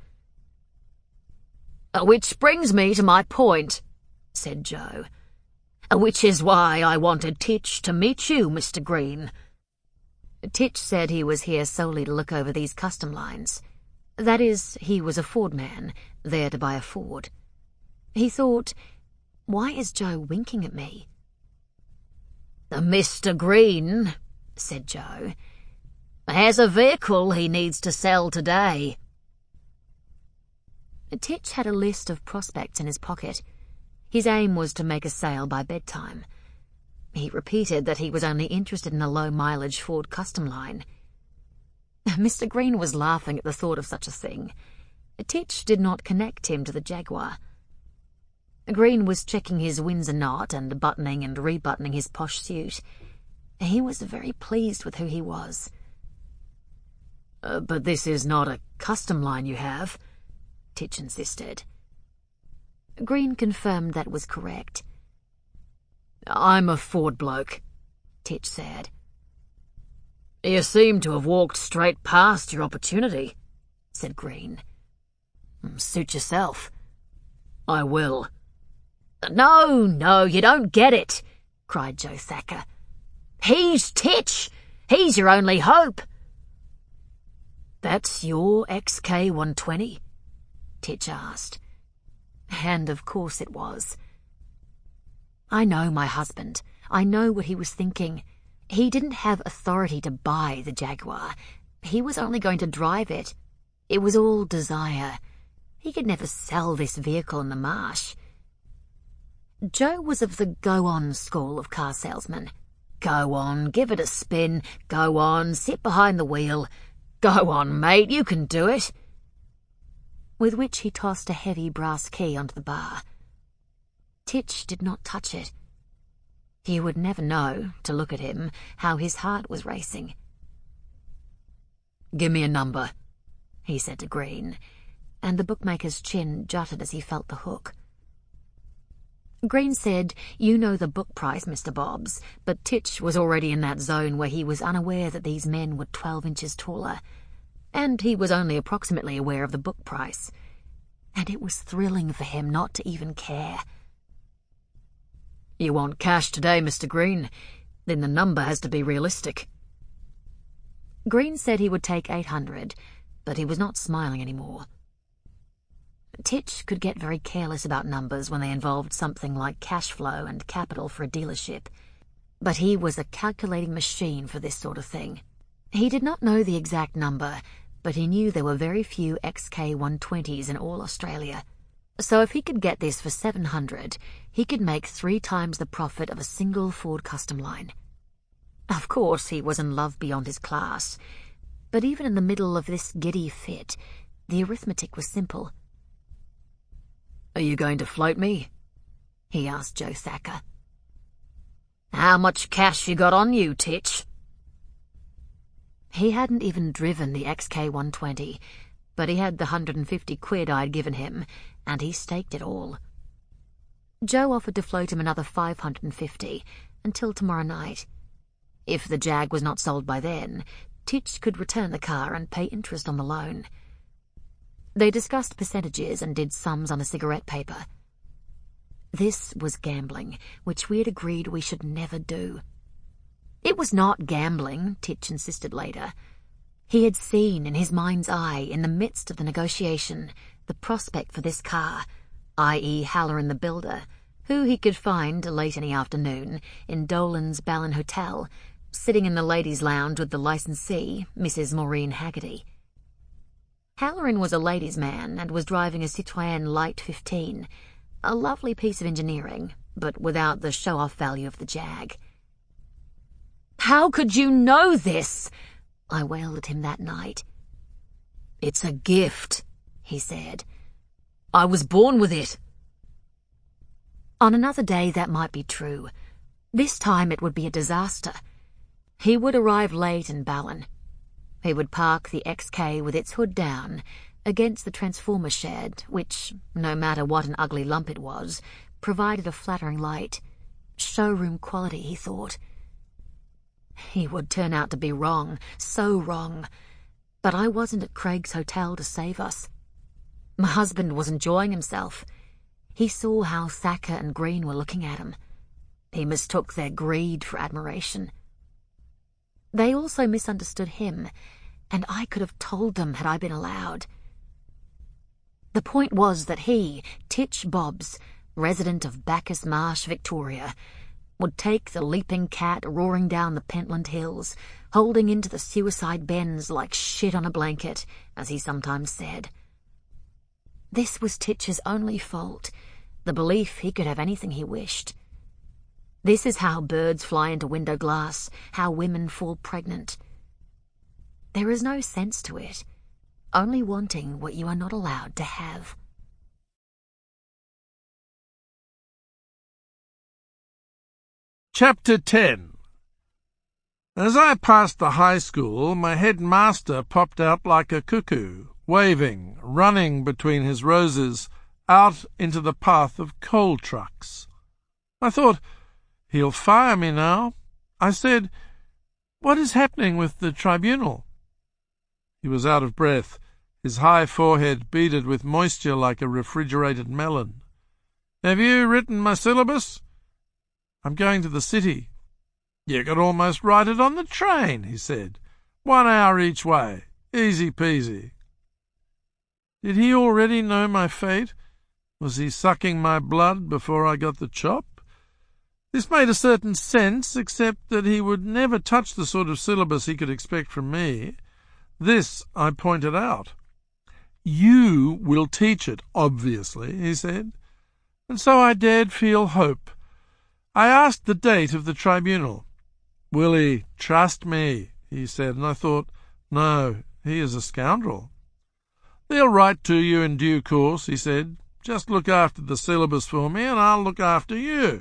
"Which brings me to my point," said Joe. "Which is why I wanted Titch to meet you, Mister Green." Titch said he was here solely to look over these custom lines. That is, he was a Ford man, there to buy a Ford. He thought, why is Joe winking at me? "Mister Green," said Joe, "has a vehicle he needs to sell today." Titch had a list of prospects in his pocket. His aim was to make a sale by bedtime. He repeated that he was only interested in a low-mileage Ford Custom Line. Mister Green was laughing at the thought of such a thing. Titch did not connect him to the Jaguar. Green was checking his Windsor knot and buttoning and rebuttoning his posh suit. He was very pleased with who he was. Uh, but this is not a custom line you have, Titch insisted. Green confirmed that was correct. I'm a Ford bloke, Titch said. You seem to have walked straight past your opportunity, said Green. Suit yourself. I will. No, no, you don't get it, cried Joe Thacker. He's Titch. He's your only hope. That's your X K one twenty? Titch asked. And of course it was. I know my husband. I know what he was thinking. He didn't have authority to buy the Jaguar. He was only going to drive it. It was all desire. He could never sell this vehicle in the marsh. Joe was of the go-on school of car salesmen. Go on, give it a spin. Go on, sit behind the wheel. Go on, mate, you can do it. With which he tossed a heavy brass key onto the bar. Titch did not touch it. You would never know, to look at him, how his heart was racing. Give me a number, he said to Green, and the bookmaker's chin jutted as he felt the hook. Green said, "You know the book price, Mister Bobbs," but Titch was already in that zone where he was unaware that these men were twelve inches taller, and he was only approximately aware of the book price, and it was thrilling for him not to even care. You want cash today, Mister Green? Then the number has to be realistic. Green said he would take eight hundred, but he was not smiling anymore. Titch could get very careless about numbers when they involved something like cash flow and capital for a dealership, but he was a calculating machine for this sort of thing. He did not know the exact number, but he knew there were very few X K one twenties in all Australia. So if he could get this for seven hundred, he could make three times the profit of a single Ford Custom Line. Of course, he was in love beyond his class, but even in the middle of this giddy fit, the arithmetic was simple. Are you going to float me? He asked Joe Thacker. How much cash you got on you, Titch? He hadn't even driven the X K one twenty, but he had the hundred and fifty quid I'd given him, and he staked it all. Joe offered to float him another five hundred and fifty until tomorrow night. If the Jag was not sold by then, Titch could return the car and pay interest on the loan. They discussed percentages and did sums on a cigarette paper. This was gambling, which we had agreed we should never do. It was not gambling, Titch insisted later. He had seen in his mind's eye, in the midst of the negotiation, the prospect for this car, that is Halloran the builder, who he could find late in the afternoon in Dolan's Ballan Hotel, sitting in the ladies' lounge with the licensee, Missus Maureen Haggerty. Halloran was a ladies' man and was driving a Citroën Light fifteen, a lovely piece of engineering, but without the show-off value of the Jag. "How could you know this?" I wailed at him that night. "It's a gift," he said. "I was born with it." On another day that might be true. This time it would be a disaster. He would arrive late in Ballan. He would park the X K with its hood down against the transformer shed, which, no matter what an ugly lump it was, provided a flattering light. Showroom quality, he thought. He would turn out to be wrong, so wrong. But I wasn't at Craig's Hotel to save us. My husband was enjoying himself. He saw how Thacker and Green were looking at him. He mistook their greed for admiration. They also misunderstood him, and I could have told them had I been allowed. The point was that he, Titch Bobbs, resident of Bacchus Marsh, Victoria, would take the leaping cat roaring down the Pentland Hills, holding into the suicide bends like shit on a blanket, as he sometimes said. This was Titch's only fault, the belief he could have anything he wished. This is how birds fly into window glass, how women fall pregnant. There is no sense to it, only wanting what you are not allowed to have. Chapter ten. As I passed the high school, my headmaster popped out like a cuckoo, waving, running between his roses, out into the path of coal trucks. I thought, he'll fire me now. I said, "What is happening with the tribunal?" He was out of breath, his high forehead beaded with moisture like a refrigerated melon. "Have you written my syllabus?" "I'm going to the city." "You could almost write it on the train," he said. "One hour each way. Easy peasy." Did he already know my fate? Was he sucking my blood before I got the chop? This made a certain sense, except that he would never touch the sort of syllabus he could expect from me. This I pointed out. "You will teach it, obviously," he said. And so I dared feel hope. I asked the date of the tribunal. "Willie, trust me," he said, and I thought, no, he is a scoundrel. "They'll write to you in due course," he said. "Just look after the syllabus for me, and I'll look after you."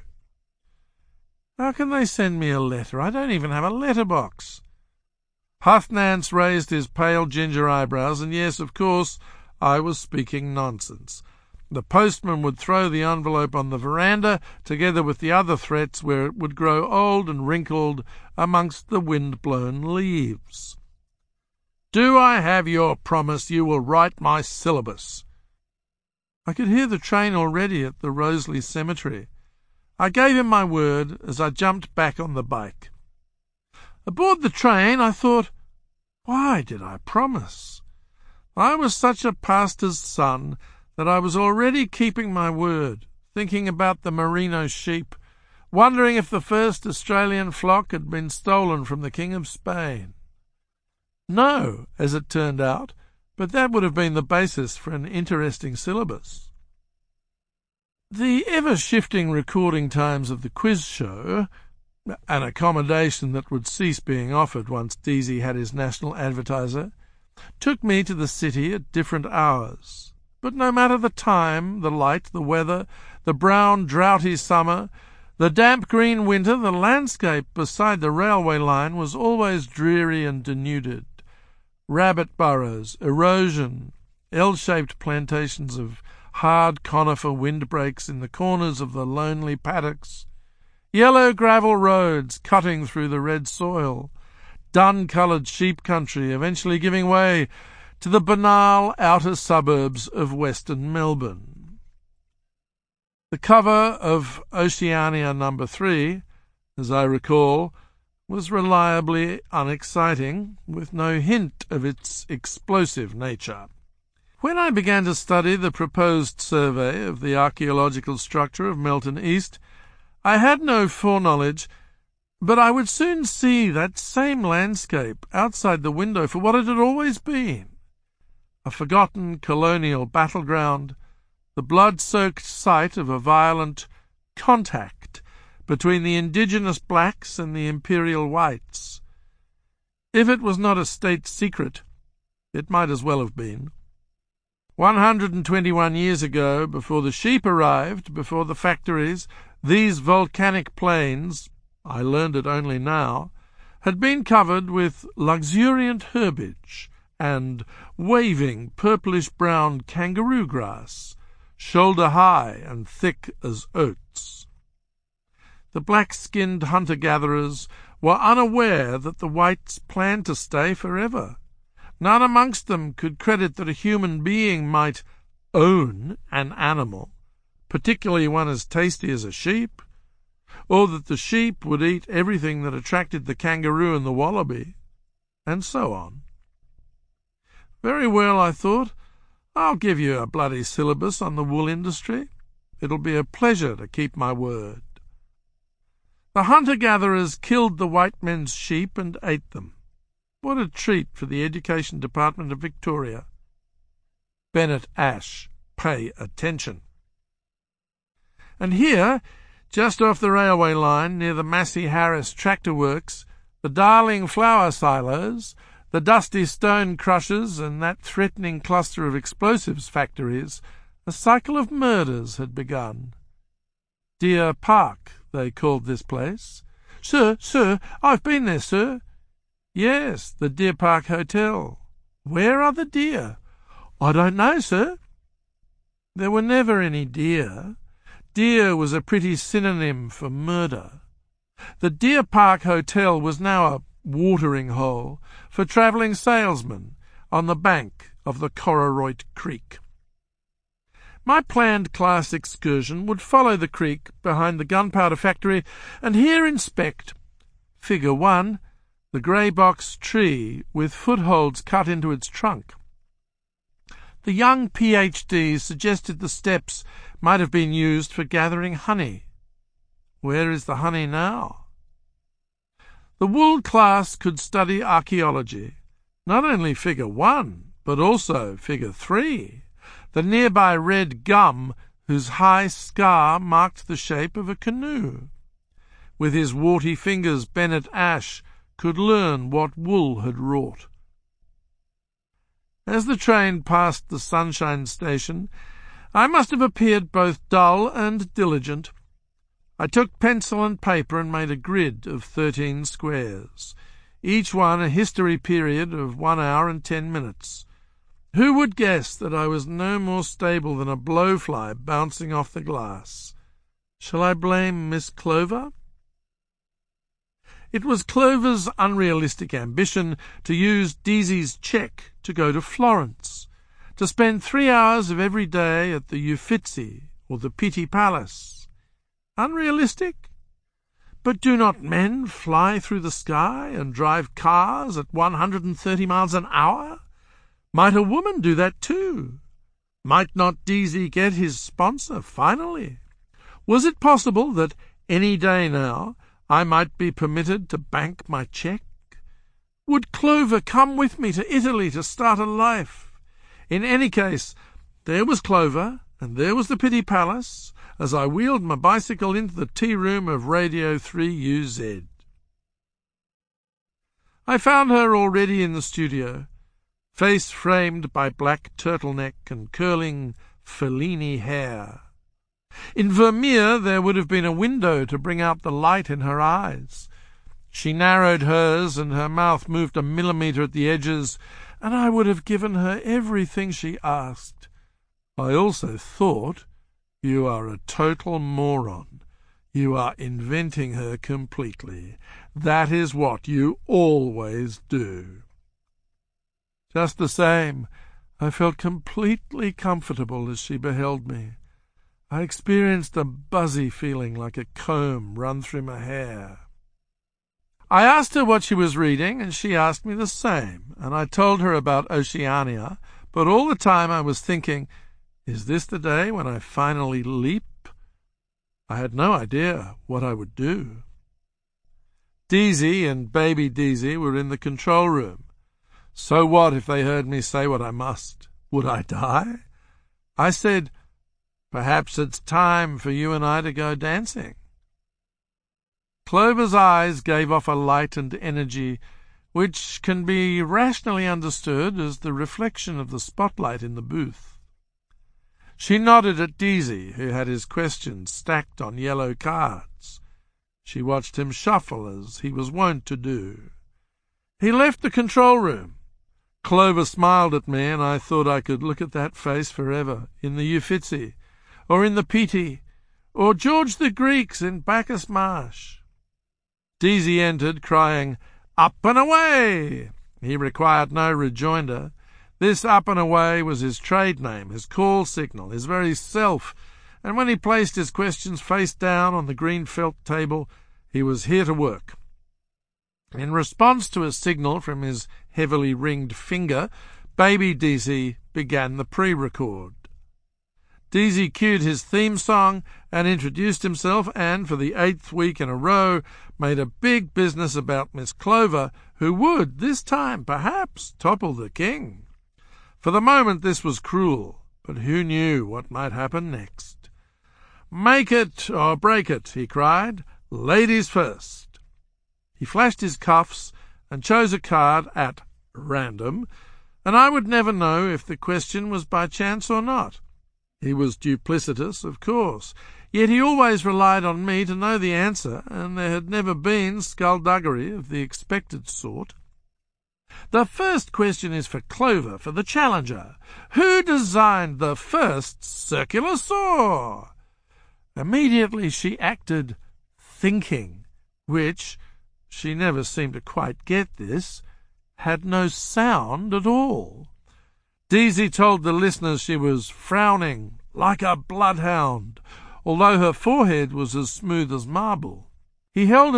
"How can they send me a letter? I don't even have a letterbox." Huffnance raised his pale ginger eyebrows, and yes, of course, I was speaking nonsense. The postman would throw the envelope on the veranda, together with the other threats, where it would grow old and wrinkled amongst the wind-blown leaves. "Do I have your promise you will write my syllabus?" I could hear the train already at the Roseley Cemetery. I gave him my word as I jumped back on the bike. Aboard the train, I thought, why did I promise? I was such a pastor's son that I was already keeping my word, thinking about the merino sheep, wondering if the first Australian flock had been stolen from the King of Spain. No, as it turned out, but that would have been the basis for an interesting syllabus. The ever-shifting recording times of the quiz show, an accommodation that would cease being offered once Deasy had his national advertiser, took me to the city at different hours. But no matter the time, the light, the weather, the brown, droughty summer, the damp green winter, the landscape beside the railway line was always dreary and denuded. Rabbit burrows, erosion, L-shaped plantations of hard conifer windbreaks in the corners of the lonely paddocks, yellow gravel roads cutting through the red soil, dun-coloured sheep country eventually giving way to the banal outer suburbs of Western Melbourne. The cover of Oceania number three, as I recall, was reliably unexciting, with no hint of its explosive nature. When I began to study the proposed survey of the archaeological structure of Melton East, I had no foreknowledge, but I would soon see that same landscape outside the window for what it had always been. A forgotten colonial battleground, the blood-soaked site of a violent contact between the indigenous blacks and the imperial whites. If it was not a state secret, it might as well have been. One hundred and twenty-one years ago, before the sheep arrived, before the factories, these volcanic plains, I learned it only now, had been covered with luxuriant herbage and waving purplish-brown kangaroo grass, shoulder-high and thick as oats. The black-skinned hunter-gatherers were unaware that the whites planned to stay forever. None amongst them could credit that a human being might own an animal, particularly one as tasty as a sheep, or that the sheep would eat everything that attracted the kangaroo and the wallaby, and so on. Very well, I thought, I'll give you a bloody syllabus on the wool industry. It'll be a pleasure to keep my word. The hunter-gatherers killed the white men's sheep and ate them. What a treat for the Education Department of Victoria. Bennett Ash, pay attention. And here, Just off the railway line, near the Massey Harris tractor works, the Darling flour silos, the dusty stone crushers, and that threatening cluster of explosives factories, a cycle of murders had begun. Deer Park, they called this place. "Sir, sir, I've been there, sir." "Yes, the Deer Park Hotel. Where are the deer?" "I don't know, sir." There were never any deer. Deer was a pretty synonym for murder. The Deer Park Hotel was now a watering hole for travelling salesmen on the bank of the Cororoit Creek. My planned class excursion would follow the creek behind the gunpowder factory and here inspect Figure one, the grey box tree with footholds cut into its trunk. The young PhD suggested the steps might have been used for gathering honey. Where is the honey now? The wool class could study archaeology, not only Figure one, but also Figure three, the nearby red gum whose high scar marked the shape of a canoe. With his warty fingers Bennett Ash could learn what wool had wrought. As the train passed the Sunshine Station, I must have appeared both dull and diligent. I took pencil and paper and made a grid of thirteen squares, each one a history period of one hour and ten minutes. Who would guess that I was no more stable than a blowfly bouncing off the glass? Shall I blame Miss Clover? It was Clover's unrealistic ambition to use Deasy's cheque to go to Florence, to spend three hours of every day at the Uffizi or the Pitti Palace. Unrealistic? But do not men fly through the sky and drive cars at one hundred and thirty miles an hour? Might a woman do that too? Might not Deasy get his sponsor finally? Was it possible that any day now I might be permitted to bank my cheque? Would Clover come with me to Italy to start a life? In any case, there was Clover, and there was the Pitti Palace, as I wheeled my bicycle into the tea-room of Radio three U Z. I found her already in the studio, face framed by black turtleneck and curling Fellini hair. In Vermeer there would have been a window to bring out the light in her eyes. She narrowed hers, and her mouth moved a millimetre at the edges, and I would have given her everything she asked. I also thought, you are a total moron. You are inventing her completely. That is what you always do. Just the same, I felt completely comfortable as she beheld me. I experienced a buzzy feeling like a comb run through my hair. I asked her what she was reading, and she asked me the same, and I told her about Oceania, but all the time I was thinking, is this the day when I finally leap? I had no idea what I would do. Deasy and baby Deasy were in the control room. So what if they heard me say what I must? Would I die? I said, perhaps it's time for you and I to go dancing. Clover's eyes gave off a light and energy which can be rationally understood as the reflection of the spotlight in the booth. She nodded at Deasy, who had his questions stacked on yellow cards. She watched him shuffle as he was wont to do. He left the control room. Clover smiled at me, and I thought I could look at that face forever, in the Uffizi, or in the Pitti, or George the Greek's in Bacchus Marsh. Deasy entered, crying, "Up and away!" He required no rejoinder. This up and away was his trade name, his call signal, his very self, and when he placed his questions face down on the green felt table, he was here to work. In response to a signal from his heavily ringed finger, baby Deasy began the pre-record. Deasy cued his theme song and introduced himself, and for the eighth week in a row made a big business about Miss Clover, who would, this time, perhaps, topple the king. For the moment this was cruel, but who knew what might happen next? "Make it or break it," he cried. "Ladies first." He flashed his cuffs and chose a card at random, and I would never know if the question was by chance or not. He was duplicitous, of course, yet he always relied on me to know the answer, and there had never been skullduggery of the expected sort. The first question is for Clover, for the challenger. Who designed the first circular saw? Immediately she acted thinking, which, she never seemed to quite get this, had no sound at all. Deasy told the listeners she was frowning like a bloodhound, although her forehead was as smooth as marble. He held